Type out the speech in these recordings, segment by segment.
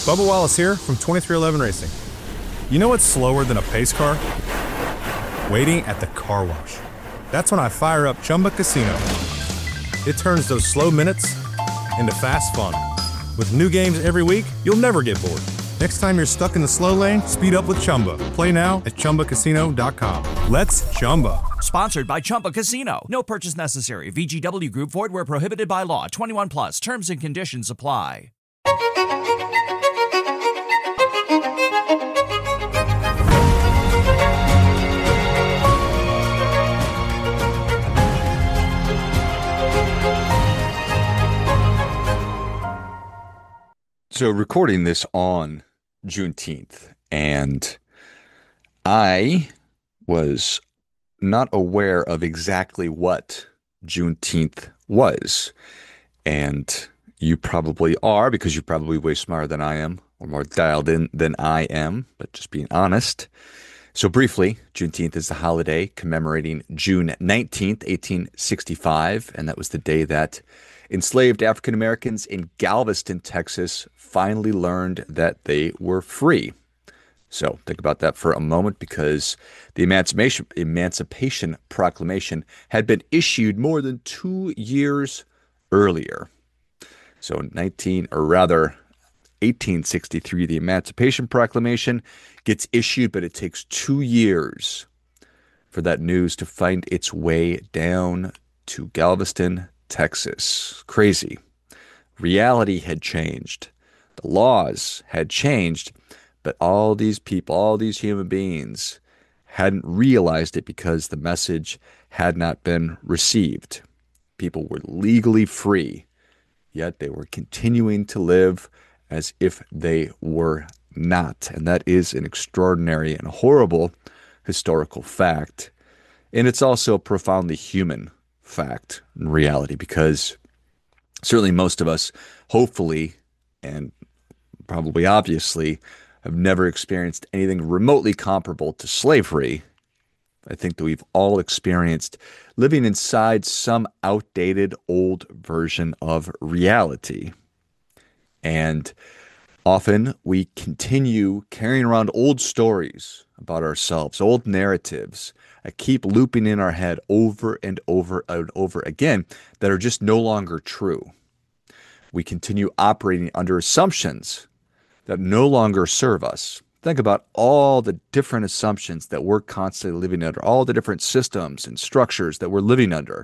Bubba Wallace here from 2311 Racing. You know what's slower than a pace car? Waiting at the car wash. That's when I fire up Chumba Casino. It turns those slow minutes into fast fun. With new games every week, you'll never get bored. Next time you're stuck in the slow lane, speed up with Chumba. Play now at ChumbaCasino.com. Let's Chumba. Sponsored by Chumba Casino. No purchase necessary. VGW Group. Void where prohibited by law. 21 plus. Terms and conditions apply. So recording this on Juneteenth, and I was not aware of exactly what Juneteenth was. And you probably are, because you're probably way smarter than I am, or more dialed in than I am, but just being honest. So briefly, Juneteenth is the holiday commemorating June 19th, 1865, and that was the day that enslaved African Americans in Galveston, Texas, finally learned that they were free. So think about that for a moment, because the Emancipation Proclamation had been issued more than 2 years earlier. So 1863, the Emancipation Proclamation gets issued, but it takes 2 years for that news to find its way down to Galveston, Texas. Crazy. Reality had changed. The laws had changed, but all these people, all these human beings hadn't realized it because the message had not been received. People were legally free, yet they were continuing to live as if they were not. And that is an extraordinary and horrible historical fact. And it's also a profoundly human fact and reality, because certainly most of us, hopefully, and probably obviously, have never experienced anything remotely comparable to slavery. I think that we've all experienced living inside some outdated old version of reality. And often we continue carrying around old stories about ourselves, old narratives that keep looping in our head over and over and over again that are just no longer true. We continue operating under assumptions that no longer serve us. Think about all the different assumptions that we're constantly living under, all the different systems and structures that we're living under,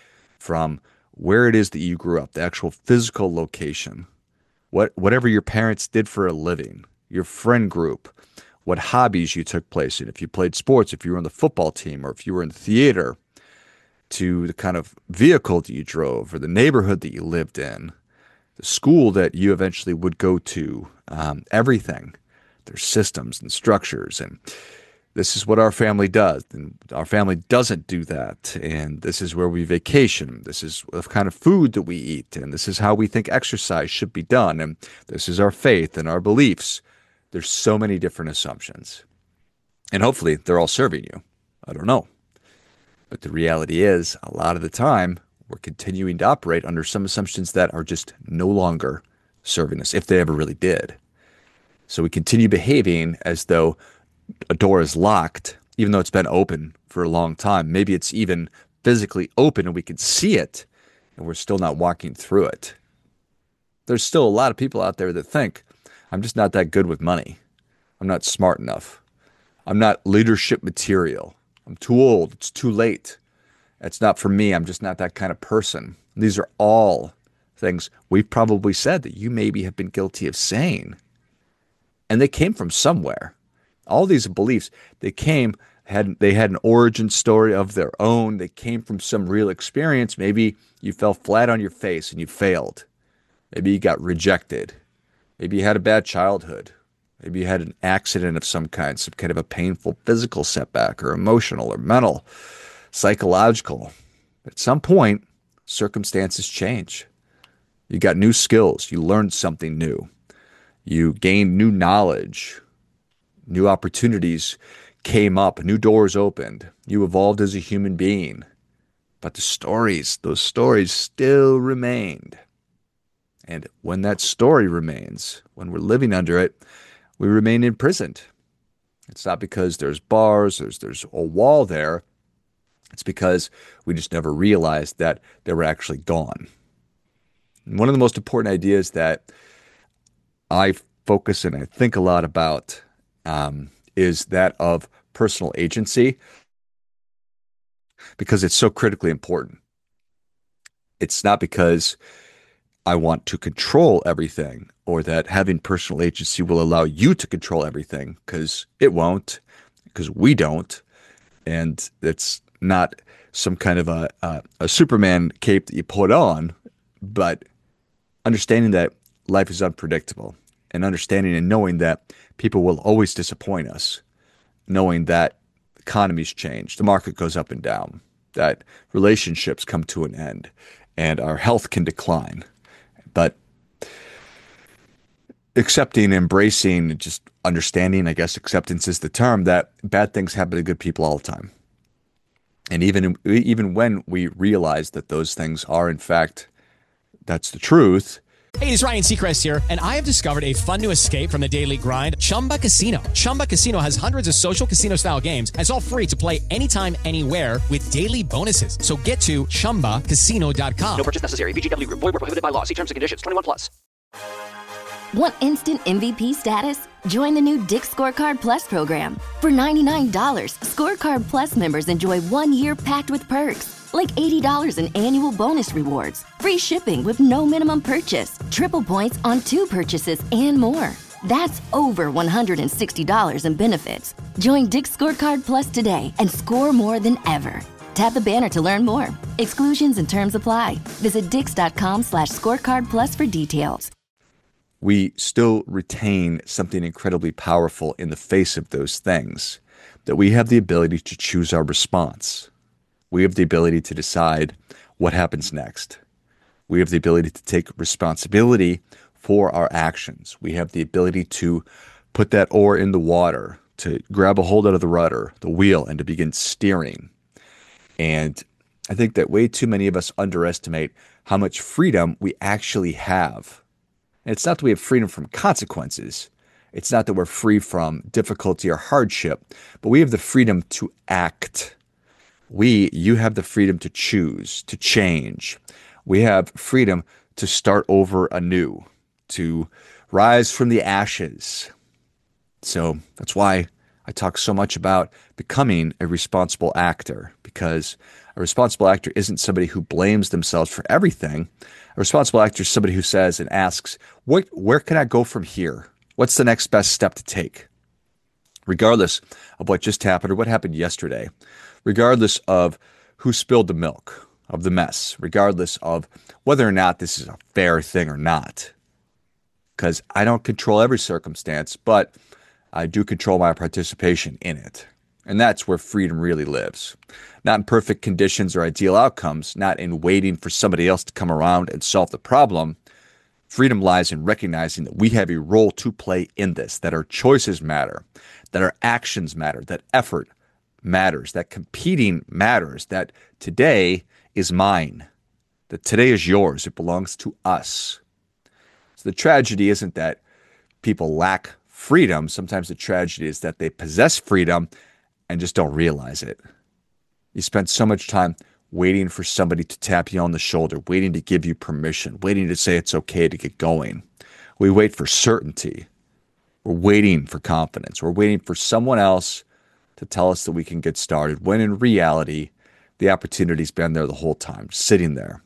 from where it is that you grew up, the actual physical location, whatever your parents did for a living, your friend group, what hobbies you took place in, if you played sports, if you were on the football team, or if you were in the theater, to the kind of vehicle that you drove, or the neighborhood that you lived in, the school that you eventually would go to, everything. There's systems and structures, and this is what our family does, and our family doesn't do that, and this is where we vacation, this is the kind of food that we eat, and this is how we think exercise should be done, and this is our faith and our beliefs. There's so many different assumptions, and hopefully they're all serving you. I don't know. But the reality is, a lot of the time, we're continuing to operate under some assumptions that are just no longer serving us, if they ever really did. So we continue behaving as though a door is locked, even though it's been open for a long time. Maybe it's even physically open and we can see it, and we're still not walking through it. There's still a lot of people out there that think, I'm just not that good with money. I'm not smart enough. I'm not leadership material. I'm too old. It's too late. It's not for me. I'm just not that kind of person. These are all things we've probably said that you maybe have been guilty of saying. And they came from somewhere. All these beliefs, they had an origin story of their own. They came from some real experience. Maybe you fell flat on your face and you failed. Maybe you got rejected. Maybe you had a bad childhood. Maybe you had an accident of some kind of a painful physical setback, or emotional or mental, psychological. At some point, circumstances change. You got new skills. You learned something new. You gained new knowledge. New opportunities came up. New doors opened. You evolved as a human being. But those stories still remained. And when that story remains, when we're living under it, we remain imprisoned. It's not because there's bars, there's a wall there. It's because we just never realized that they were actually gone. And one of the most important ideas that I focus and I think a lot about is that of personal agency, because it's so critically important. It's not because I want to control everything or that having personal agency will allow you to control everything, because it won't, because we don't. And it's not some kind of a Superman cape that you put on, but understanding that life is unpredictable and understanding and knowing that people will always disappoint us, knowing that economies change, the market goes up and down, that relationships come to an end, and our health can decline. But accepting, embracing, just understanding, I guess acceptance is the term, that bad things happen to good people all the time. And even when we realize that those things are, in fact, that's the truth. Hey, it's Ryan Seacrest here, and I have discovered a fun new escape from the daily grind, Chumba Casino. Chumba Casino has hundreds of social casino-style games, and it's all free to play anytime, anywhere with daily bonuses. So get to ChumbaCasino.com. No purchase necessary. VGW Group. Void where prohibited by law. See terms and conditions. 21+. Want instant MVP status? Join the new Dick's Scorecard Plus program. For $99, Scorecard Plus members enjoy 1 year packed with perks, like $80 in annual bonus rewards, free shipping with no minimum purchase, triple points on 2 purchases, and more. That's over $160 in benefits. Join Dick's Scorecard Plus today and score more than ever. Tap the banner to learn more. Exclusions and terms apply. Visit dix.com/scorecard plus for details. We still retain something incredibly powerful in the face of those things, that we have the ability to choose our response. We have the ability to decide what happens next. We have the ability to take responsibility for our actions. We have the ability to put that oar in the water, to grab a hold out of the rudder, the wheel, and to begin steering. And I think that way too many of us underestimate how much freedom we actually have. And it's not that we have freedom from consequences. It's not that we're free from difficulty or hardship, but we have the freedom to act. You have the freedom to choose, to change. We have freedom to start over anew, to rise from the ashes. So that's why I talk so much about becoming a responsible actor, because a responsible actor isn't somebody who blames themselves for everything. A responsible actor is somebody who says and asks, where can I go from here? What's the next best step to take? Regardless of what just happened or what happened yesterday, regardless of who spilled the milk of the mess, regardless of whether or not this is a fair thing or not. Because I don't control every circumstance, but I do control my participation in it. And that's where freedom really lives. Not in perfect conditions or ideal outcomes, not in waiting for somebody else to come around and solve the problem. Freedom lies in recognizing that we have a role to play in this, that our choices matter, that our actions matter, that effort matters, that competing matters, that today is mine, that today is yours, it belongs to us. So the tragedy isn't that people lack freedom. Sometimes the tragedy is that they possess freedom and just don't realize it. You spend so much time waiting for somebody to tap you on the shoulder, waiting to give you permission, waiting to say it's okay to get going. We wait for certainty. We're waiting for confidence. We're waiting for someone else to tell us that we can get started, when in reality, the opportunity's been there the whole time, sitting there.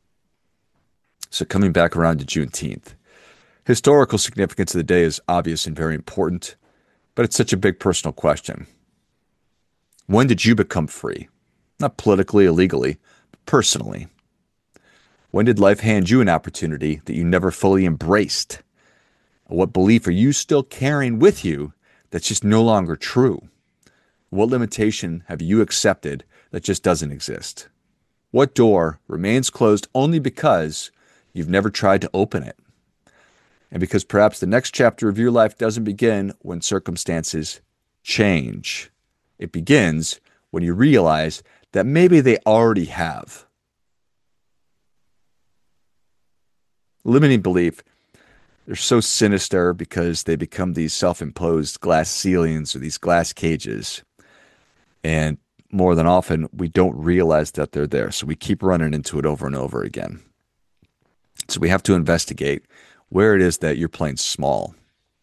So coming back around to Juneteenth, historical significance of the day is obvious and very important, but it's such a big personal question. When did you become free? Not politically or legally, but personally. When did life hand you an opportunity that you never fully embraced? What belief are you still carrying with you that's just no longer true? What limitation have you accepted that just doesn't exist? What door remains closed only because you've never tried to open it? And because perhaps the next chapter of your life doesn't begin when circumstances change. It begins when you realize that maybe they already have. Limiting belief, they're so sinister because they become these self-imposed glass ceilings or these glass cages. And more than often, we don't realize that they're there. So we keep running into it over and over again. So we have to investigate where it is that you're playing small.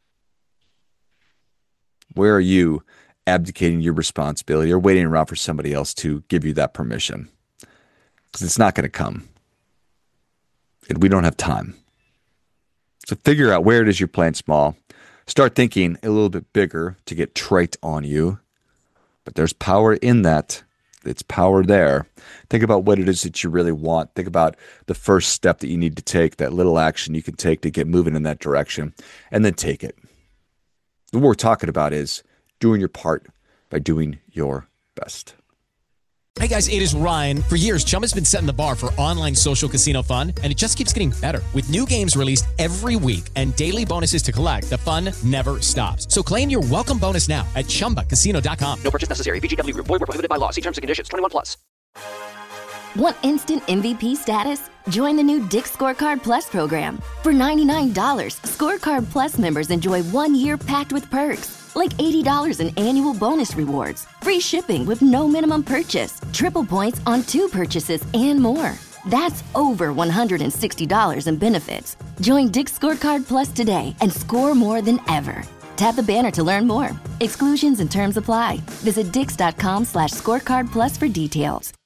Where are you abdicating your responsibility or waiting around for somebody else to give you that permission? Because it's not going to come. And we don't have time. So figure out where it is you're playing small. Start thinking a little bit bigger to get trite on you. But there's power in that. It's power there. Think about what it is that you really want. Think about the first step that you need to take, that little action you can take to get moving in that direction, and then take it. What we're talking about is doing your part by doing your best. Hey guys, it is Ryan. For years, Chumba's been setting the bar for online social casino fun, and it just keeps getting better. With new games released every week and daily bonuses to collect, the fun never stops. So claim your welcome bonus now at ChumbaCasino.com. No purchase necessary. VGW Group. Void where prohibited by law. See terms and conditions. 21+. Want instant MVP status? Join the new Dick's Scorecard Plus program. For $99, Scorecard Plus members enjoy 1 year packed with perks, like $80 in annual bonus rewards, free shipping with no minimum purchase, triple points on 2 purchases, and more. That's over $160 in benefits. Join Dick's Scorecard Plus today and score more than ever. Tap the banner to learn more. Exclusions and terms apply. Visit dix.com/scorecard plus for details.